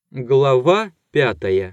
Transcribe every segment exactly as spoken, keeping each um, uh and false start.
Глава пятая.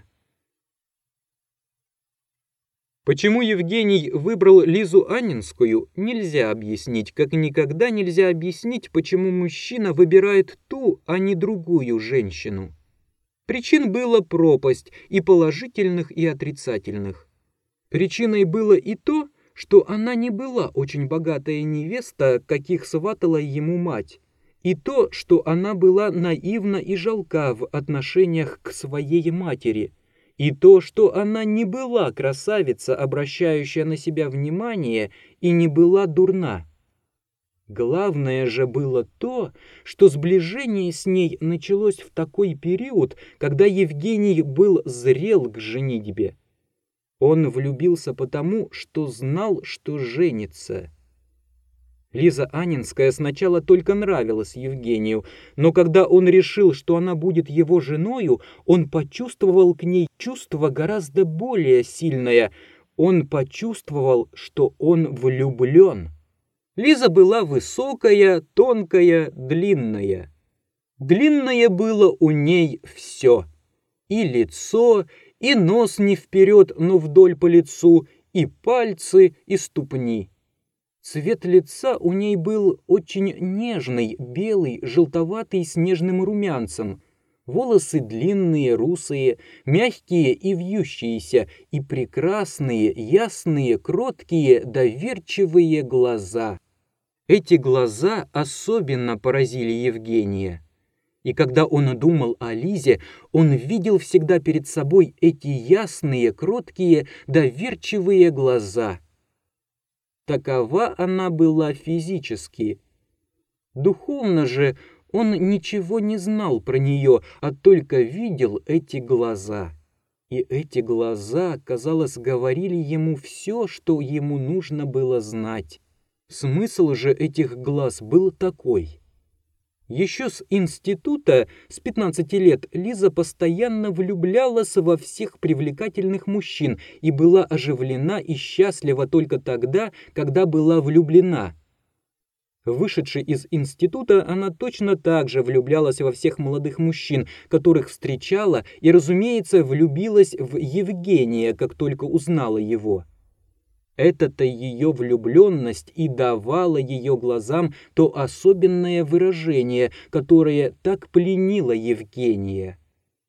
Почему Евгений выбрал Лизу Анненскую, нельзя объяснить, как никогда нельзя объяснить, почему мужчина выбирает ту, а не другую женщину. Причин было пропасть, и положительных, и отрицательных. Причиной было и то, что она не была очень богатая невеста, каких сватала ему мать, и то, что она была наивна и жалка в отношениях к своей матери, и то, что она не была красавица, обращающая на себя внимание, и не была дурна. Главное же было то, что сближение с ней началось в такой период, когда Евгений был зрел к женитьбе. Он влюбился потому, что знал, что женится. Лиза Анненская сначала только нравилась Евгению, но когда он решил, что она будет его женою, он почувствовал к ней чувство гораздо более сильное. Он почувствовал, что он влюблен. Лиза была высокая, тонкая, длинная. Длинное было у ней все. И лицо, и нос не вперед, но вдоль по лицу, и пальцы, и ступни. Цвет лица у ней был очень нежный, белый, желтоватый с нежным румянцем. Волосы длинные, русые, мягкие и вьющиеся, и прекрасные, ясные, кроткие, доверчивые глаза. Эти глаза особенно поразили Евгения. И когда он думал о Лизе, он видел всегда перед собой эти ясные, кроткие, доверчивые глаза. Такова она была физически. Духовно же он ничего не знал про нее, а только видел эти глаза. И эти глаза, казалось, говорили ему все, что ему нужно было знать. Смысл же этих глаз был такой. Еще с института, с пятнадцати лет, Лиза постоянно влюблялась во всех привлекательных мужчин и была оживлена и счастлива только тогда, когда была влюблена. Вышедши из института, она точно так же влюблялась во всех молодых мужчин, которых встречала, и, разумеется, влюбилась в Евгения, как только узнала его. Эта-то ее влюбленность и давала ее глазам то особенное выражение, которое так пленило Евгения.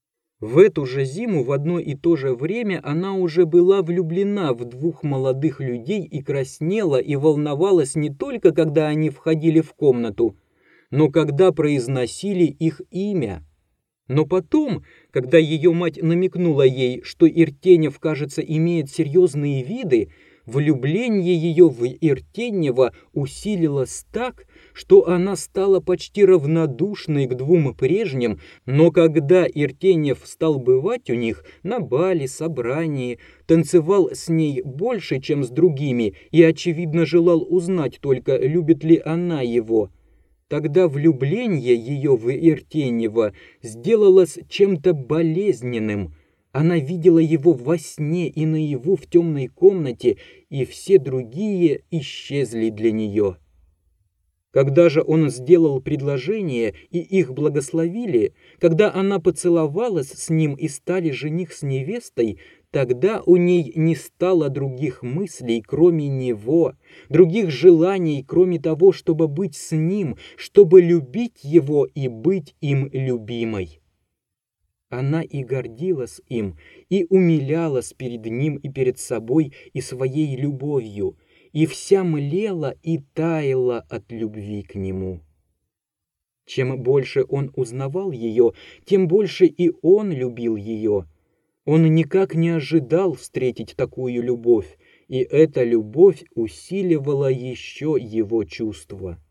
В эту же зиму в одно и то же время она уже была влюблена в двух молодых людей и краснела и волновалась не только, когда они входили в комнату, но когда произносили их имя. Но потом, когда ее мать намекнула ей, что Иртенев, кажется, имеет серьезные виды, влюбление ее в Иртенева усилилось так, что она стала почти равнодушной к двум прежним, но когда Иртенев стал бывать у них на бале, собрании, танцевал с ней больше, чем с другими, и, очевидно, желал узнать только, любит ли она его, тогда влюбление ее в Иртенева сделалось чем-то болезненным. Она видела его во сне и наяву в темной комнате, и все другие исчезли для нее. Когда же он сделал предложение, и их благословили, когда она поцеловалась с ним и стали жених с невестой, тогда у ней не стало других мыслей, кроме него, других желаний, кроме того, чтобы быть с ним, чтобы любить его и быть им любимой. Она и гордилась им, и умилялась перед ним и перед собой и своей любовью, и вся млела и таяла от любви к нему. Чем больше он узнавал ее, тем больше и он любил ее. Он никак не ожидал встретить такую любовь, и эта любовь усиливала еще его чувства.